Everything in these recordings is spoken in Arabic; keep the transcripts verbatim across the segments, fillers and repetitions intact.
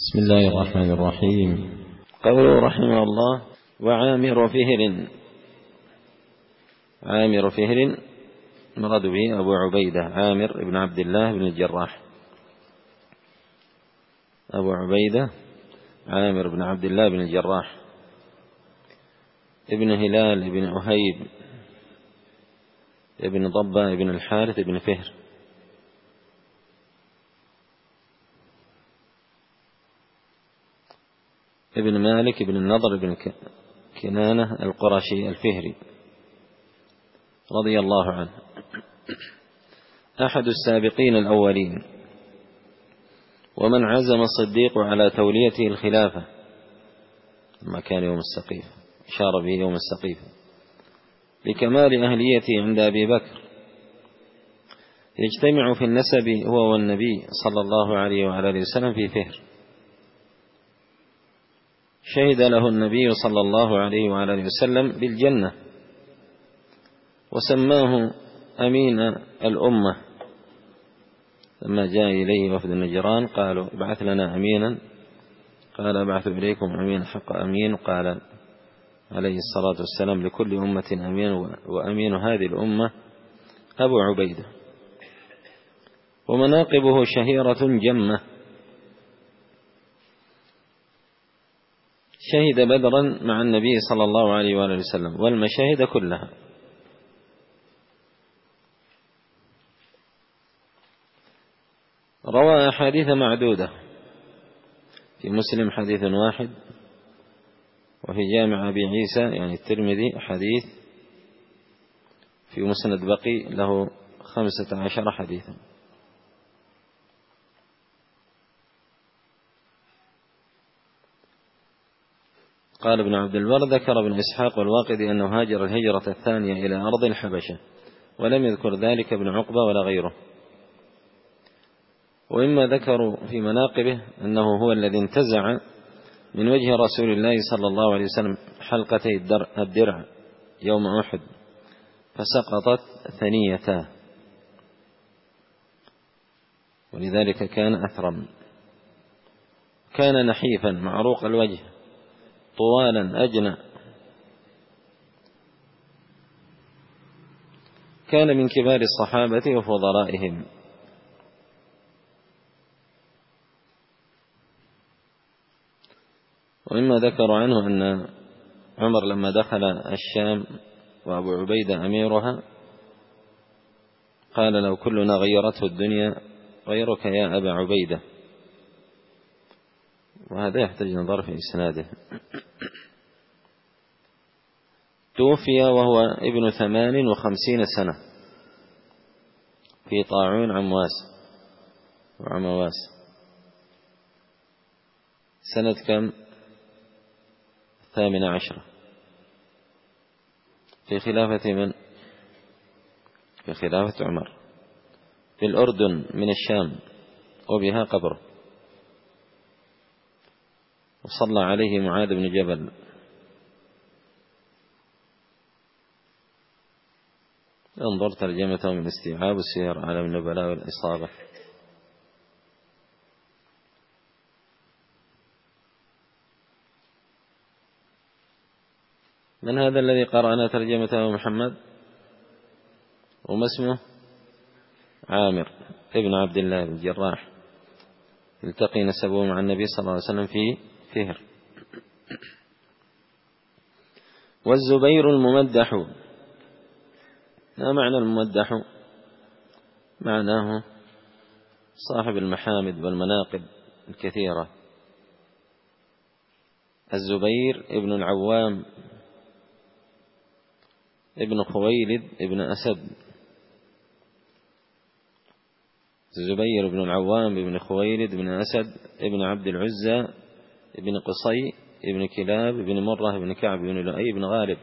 بسم الله الرحمن الرحيم. قوله رحمه الله: وعامر فهر. عامر فهر مراد به أبو عبيدة عامر بن عبد الله بن الجراح. أبو عبيدة عامر بن عبد الله بن الجراح ابن هلال ابن أهيب ابن ضبة ابن الحارث ابن فهر. ابن مالك ابن النضر ابن كنانة القرشي الفهري رضي الله عنه، أحد السابقين الأولين، ومن عزم الصديق على توليته الخلافة لما كان يوم السقيفة، أشار به يوم السقيفة لكمال أهليته عند أبي بكر، يجتمع في النسب هو والنبي صلى الله عليه وعلى آله وسلم في فهر. شهد له النبي صلى الله عليه وعلى آله وسلم بالجنة، وسماه أمين الأمة. لما جاء إليه وفد النجران قالوا: ابعث لنا أمينا، قال: ابعث إليكم أمين حق أمين. قال عليه الصلاة والسلام: لكل أمة أمين، وأمين هذه الأمة أبو عبيدة. ومناقبه شهيرة جمة، شهد بدرا مع النبي صلى الله عليه وآله وسلم والمشاهد كلها. روى أحاديث معدودة، في مسلم حديث واحد، وفي جامع أبي عيسى يعني الترمذي حديث، في مسند بقي له خمسة عشر حديثا. قال ابن عبد البر: ذكر ابن إسحاق والواقدي أنه هاجر الهجرة الثانية إلى أرض الحبشة، ولم يذكر ذلك ابن عقبة ولا غيره. وإما ذكروا في مناقبه أنه هو الذي انتزع من وجه رسول الله صلى الله عليه وسلم حلقتي الدرع يوم أحد فسقطت ثنيتاه، ولذلك كان أثرم. كان نحيفا معروق الوجه طوالا أجنى، كان من كبار الصحابة وفضلائهم. ومما ذكروا عنه أن عمر لما دخل الشام وأبو عبيدة أميرها قال: لو كلنا غيرته الدنيا غيرك يا أبا عبيدة. وهذا يحتاج نظر في إسناده. توفي وهو ابن ثمان وخمسين سنة في طاعون عمواس وعمواس. سنة كم؟ الثامنة عشرة في خلافة من؟ في خلافة عمر، في الأردن من الشام، وبها قبره. وصلى عليه معاذ بن جبل. انظر ترجمته من استيعاب السير على النبلاء والإصابة. من هذا الذي قرأنا ترجمته؟ محمد. وما اسمه؟ عامر ابن عبد الله بن الجراح، التقي نسبه مع النبي صلى الله عليه وسلم في فهر. والزبير الممدح. ما معنى الممدح؟ معناه صاحب المحامد والمناقب الكثيرة. الزبير ابن العوام ابن خويلد ابن أسد. الزبير ابن العوام ابن خويلد ابن أسد ابن عبد العزى ابن قصي ابن كلاب ابن مرة ابن كعب ابن لؤي ابن غالب.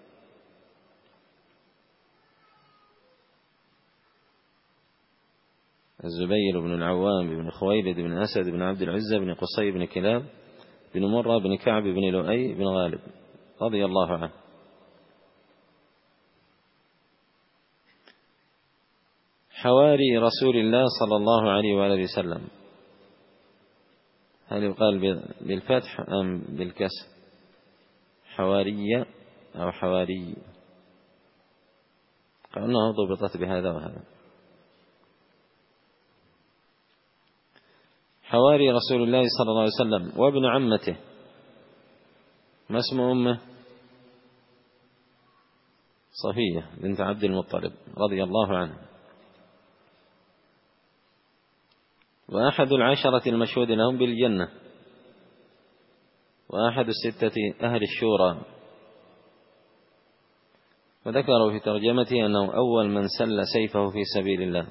الزبير بن العوام بن خويلد بن أسد بن عبد العزى بن قصي بن كلاب بن مرة بن كعب بن لؤي بن غالب رضي الله عنه. حواري رسول الله صلى الله عليه وآله وسلم. هل يقال بالفتح أم بالكسر؟ حوارية أو حواري؟ قالوا ضبطت بهذا وهذا. حواري رسول الله صلى الله عليه وسلم وابن عمته، ما اسم أمه؟ صفية بنت عبد المطلب رضي الله عنه، وأحد العشرة المشهود لهم بالجنة، وأحد الستة أهل الشورى. وذكروا في ترجمته أنه أول من سل سيفه في سبيل الله.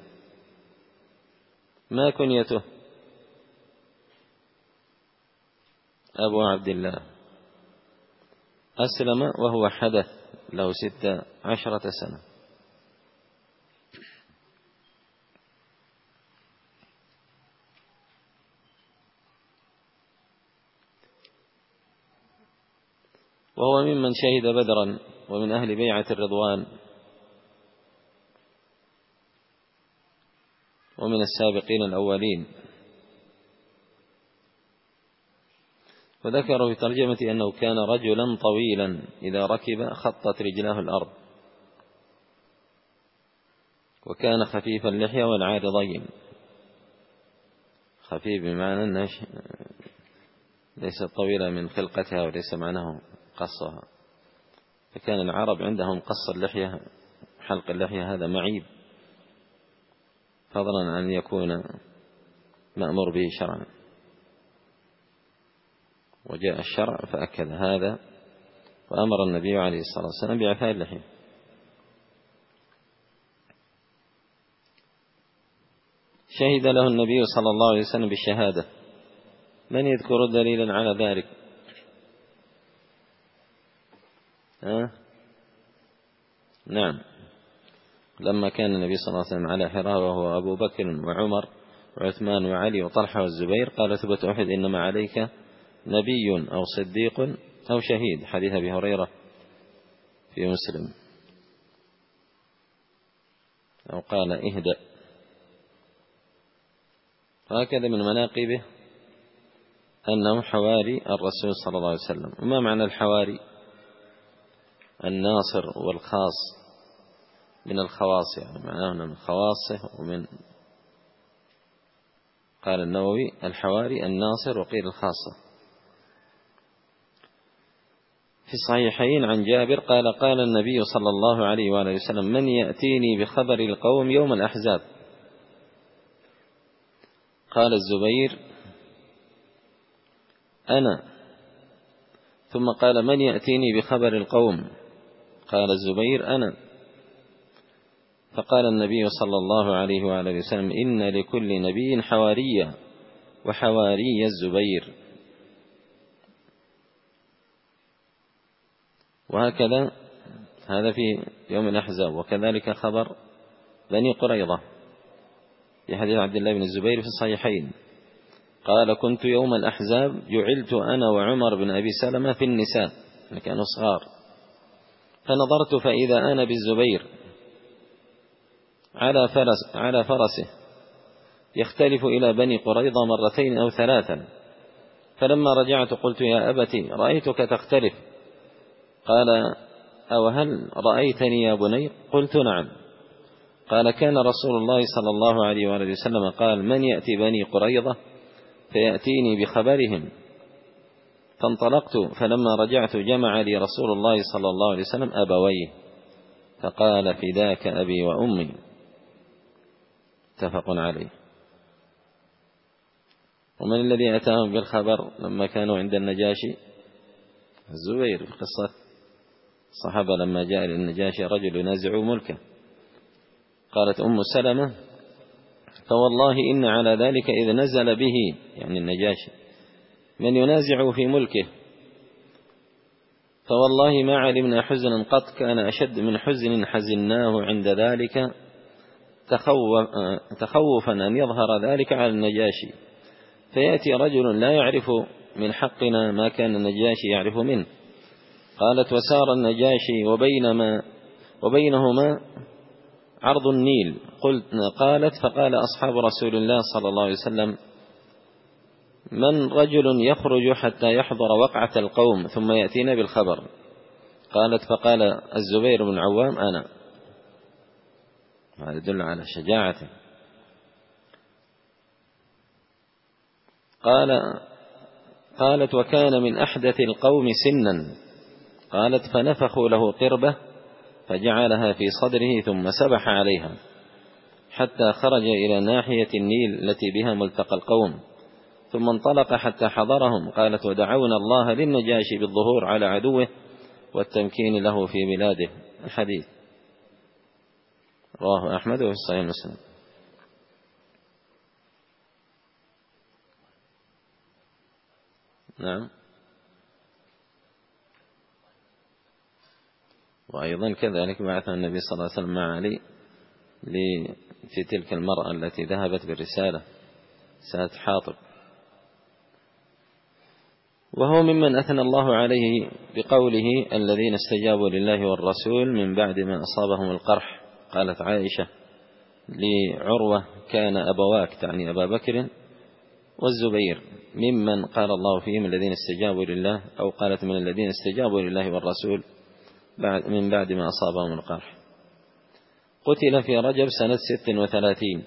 ما كنيته؟ أبو عبد الله. أسلم وهو حدث له ست عشرة سنة. وهو ممن شهد بدرا ومن أهل بيعة الرضوان ومن السابقين الأولين. وذكروا في ترجمة أنه كان رجلا طويلا إذا ركب خطت رجلاه الأرض، وكان خفيف اللحية والعارضين. خفيف بمعنى أنه ليست طويلة من خلقتها وليس معناه قصها، فكان العرب عندهم قص اللحية حلق اللحية هذا معيب، فضلا عن يكون مأمور به شرعا. وجاء الشرع فأكد هذا، وأمر النبي عليه الصلاة والسلام بإعفاء اللحية. شهد له النبي صلى الله عليه وسلم بالشهادة. من يذكر دليلا على ذلك؟ أه؟ نعم، لما كان النبي صلى الله عليه وسلم على حراء وهو أبو بكر وعمر وعثمان وعلي وطلحة والزبير، قال ثبت أحد إنما عليك نبي أو صديق أو شهيد، حديث أبي هريرة في مسلم. أو قال اهدأ. وهكذا من مناقبه أنه حواري الرسول صلى الله عليه وسلم. وما معنى الحواري؟ الناصر والخاص من الخواص، يعني معناه من خواصه. ومن قال النووي الحواري الناصر وقيل الخاصة. في الصحيحين عن جابر قال قال النبي صلى الله عليه وآله وسلم من يأتيني بخبر القوم يوم الأحزاب؟ قال الزبير أنا. ثم قال من يأتيني بخبر القوم؟ قال الزبير أنا. فقال النبي صلى الله عليه وآله وسلم إن لكل نبي حواريا وحواري الزبير. وهكذا هذا في يوم الأحزاب. وكذلك خبر بني قريظة في حديث عبد الله بن الزبير في الصحيحين قال كنت يوم الأحزاب جعلت أنا وعمر بن أبي سلمة في النساء، كانوا صغار، فنظرت فإذا أنا بالزبير على فرس على فرسه يختلف إلى بني قريظة مرتين أو ثلاثا، فلما رجعت قلت يا أبتي رأيتك تختلف. قال أو هل رأيتني يا بني؟ قلت نعم. قال كان رسول الله صلى الله عليه وآله وسلم قال من يأتي بني قريظة فيأتيني بخبرهم، فانطلقت فلما رجعت جمع لي رسول الله صلى الله عليه وسلم أبويه فقال فداك أبي وأمي، متفق عليه. ومن الذي أتاهم بالخبر لما كانوا عند النجاشي؟ الزبير في قصة الصحابة لما جاء للنجاشي رجل ينازع ملكه، قالت أم سلمة فوالله إن على ذلك إذ نزل به، يعني النجاشي، من ينازع في ملكه، فوالله ما علمنا حزنا قط كان أشد من حزن حزناه عند ذلك تخوفا أن يظهر ذلك على النجاشي، فيأتي رجل لا يعرف من حقنا ما كان النجاشي يعرف منه. قالت وسار النجاشي وبينما وبينهما عرض النيل. قلت قالت فقال أصحاب رسول الله صلى الله عليه وسلم من رجل يخرج حتى يحضر وقعة القوم ثم يأتينا بالخبر؟ قالت فقال الزبير بن العوام أنا. هذا يدل على شجاعته. قال قالت وكان من أحدث القوم سنا. قالت فنفخوا له قربة فجعلها في صدره ثم سبح عليها حتى خرج إلى ناحية النيل التي بها ملتقى القوم ثم انطلق حتى حضرهم. قالت ودعونا الله للنجاشي بالظهور على عدوه والتمكين له في بلاده. الحديث رواه أحمد وفي صحيح مسلم. نعم. وأيضا كذلك بعث النبي صلى الله عليه وسلم مع علي في تلك المرأة التي ذهبت بالرسالة ساعة حاطب، وهو ممن أثنى الله عليه بقوله الذين استجابوا لله والرسول من بعد ما أصابهم القرح. قالت عائشة لعروة كان أبواك، تعني أبا بكر والزبير، ممن قال الله فيهم الذين استجابوا لله، أو قالت من الذين استجابوا لله والرسول من بعد ما أصابهم القرح. قتل في رجب سنة ست وثلاثين.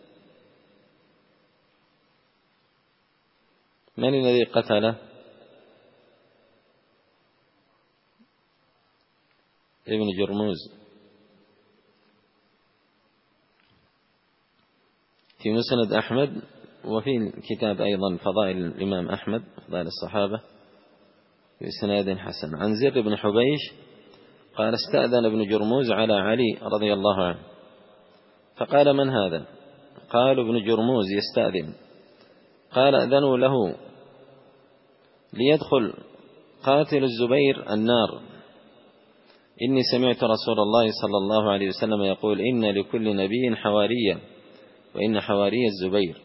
من الذي قتله؟ ابن جرموز في مسند أحمد، وفي كتاب أيضا فضائل الإمام أحمد فضائل الصحابة بإسناد حسن عن زر بن حبيش قال استأذن ابن جرموز على علي رضي الله عنه فقال من هذا؟ قالوا ابن جرموز يستأذن. قال أذنوا له ليدخل قاتل الزبير النار، إني سمعت رسول الله صلى الله عليه وسلم يقول إن لكل نبي حواريا وإن حواري الزبير.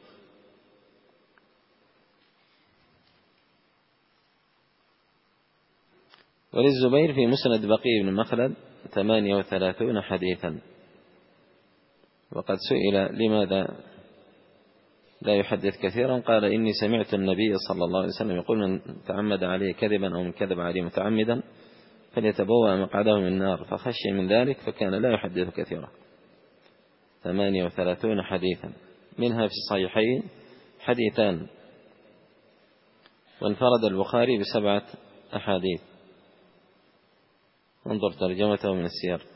وللزبير في مسند بقي بن مخلد ثمانية وثلاثون حديثا. وقد سئل لماذا لا يحدث كثيرا قال إني سمعت النبي صلى الله عليه وسلم يقول من تعمد عليه كذبا أو من كذب عليه متعمدا فليتبوأ مقعده من النار، فخشي من ذلك فكان لا يحدث كثيرا. ثمانية وثلاثون حديثا، منها في الصحيحين حديثان، وانفرد البخاري بسبعة أحاديث. انظر ترجمته من السير.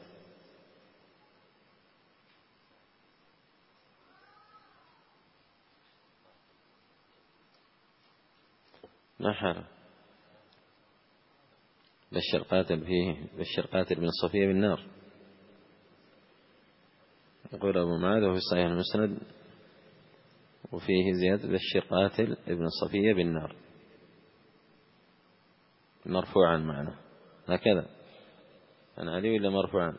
ما حاله بشر قاتل فيه بشر قاتل بن صفية بالنار. يقول أبو معاذ وفي صحيح المسند وفيه زيادة بشر قاتل ابن صفية بالنار مرفوعا معنا هكذا. عن علي ولا مرفوعا؟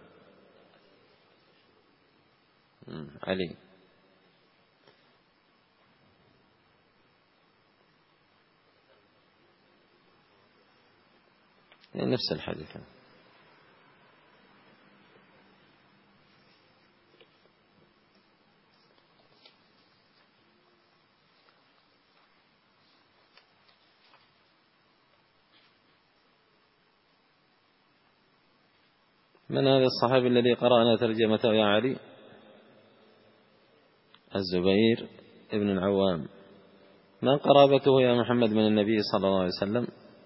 علي. يعني نفس الحديث. من هذا الصحابي الذي قرأنا ترجمته يا علي؟ الزبير ابن العوام. ما قرابته يا محمد من النبي صلى الله عليه وسلم؟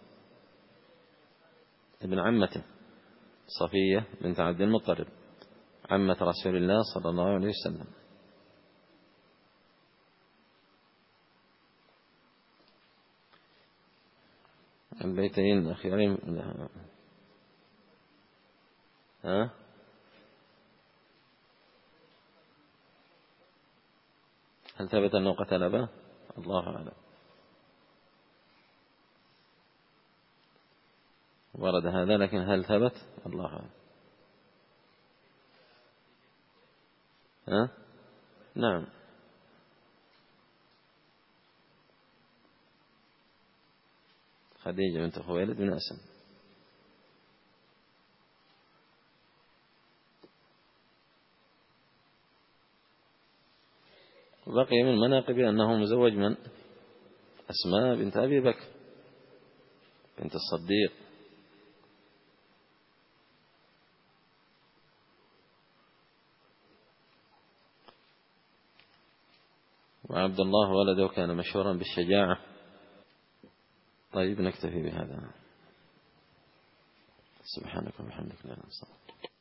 ابن عمته صفية بنت عبد المطلب عمة رسول الله صلى الله عليه وسلم. البيتين أخيرين. ها؟ هل ثبت أنه قتل أباه؟ الله أعلم. ورد هذا لكن هل ثبت؟ الله أعلم. ها؟ نعم. خديجة بنت خويلد بن أسد. بقي من مناقب أنه مزوج من أسماء بنت أبي بكر بنت الصديق. وعبد الله ولده كان مشهورا بالشجاعة. طيب نكتفي بهذا. سبحانك وبحمدك لا نستطيع.